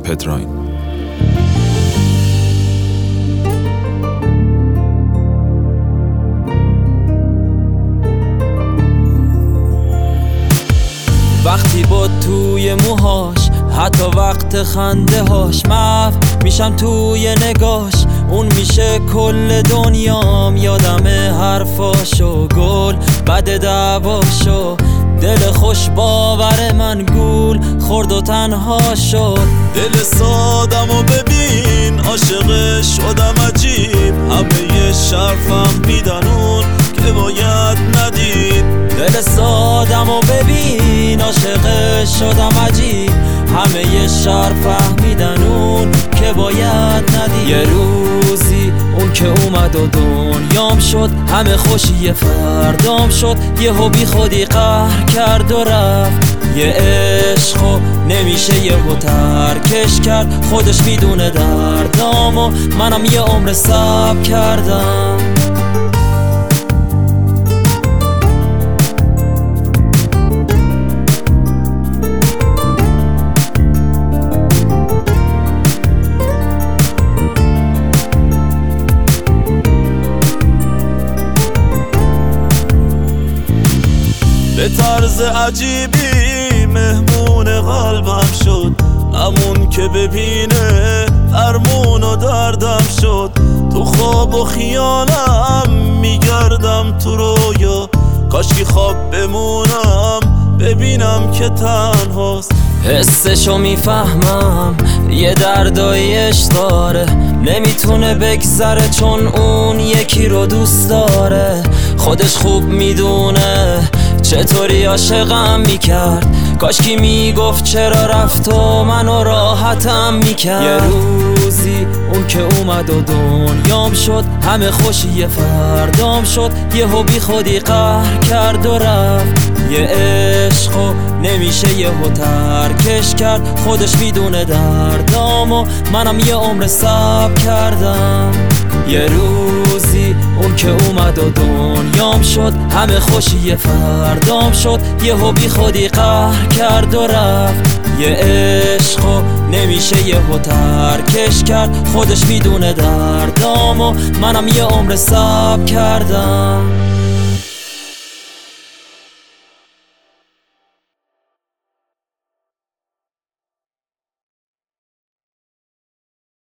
پدراین. وقتی با توی موهاش، حتی وقت خنده هاش، محو میشم توی نگاش. اون میشه کل دنیام، یادم حرفاشو، گل بد دعواشو. دل خوش باور من گول خورد و تنها شد. دل سادمو ببین، عاشق شدم عجیب. همه شرفم میدن اون که باید ندید. دل سادمو ببین، عاشق شدم عجیب. همه شهر فهمیدن اون که باید ندید. یه روزی اون که اومد و دنیام شد، همه خوشی فردام شد. یهو بی خودی قهر کرد و رفت. یه عشقو نمیشه یهو ترکش کرد. خودش میدونه دردامو، منم یه عمر صبر کردم. به طرز عجیبی مهمون قلبم شد. همون که ببینه درمون و دردم شد. تو خواب و خیالم میگردم تو رویا. کاشکی خواب بمونم ببینم که تنهاست. حسشو میفهمم، یه دردایش داره. نمیتونه بگذره چون اون یکی رو دوست داره. خودش خوب میدونه چطوری عاشقم میکرد. کاشکی میگفت چرا رفت و منو راحتم میکرد. یه روزی اون که اومد و دنیام شد، همه خوشی فردام شد. یهو بی خودی قهر کرد و رفت. یه عشقو نمیشه یهو ترکش کرد. خودش میدونه دردامو، منم یه عمر صبر کردم. یه روزی اون که اومد و دنیام شد، همه خوشی فردام شد. یهو بی خودی قهر کرد و رفت. یه عشقو نمیشه یهو ترکش کرد. خودش میدونه دردامو، منم یه عمر صبر کردم.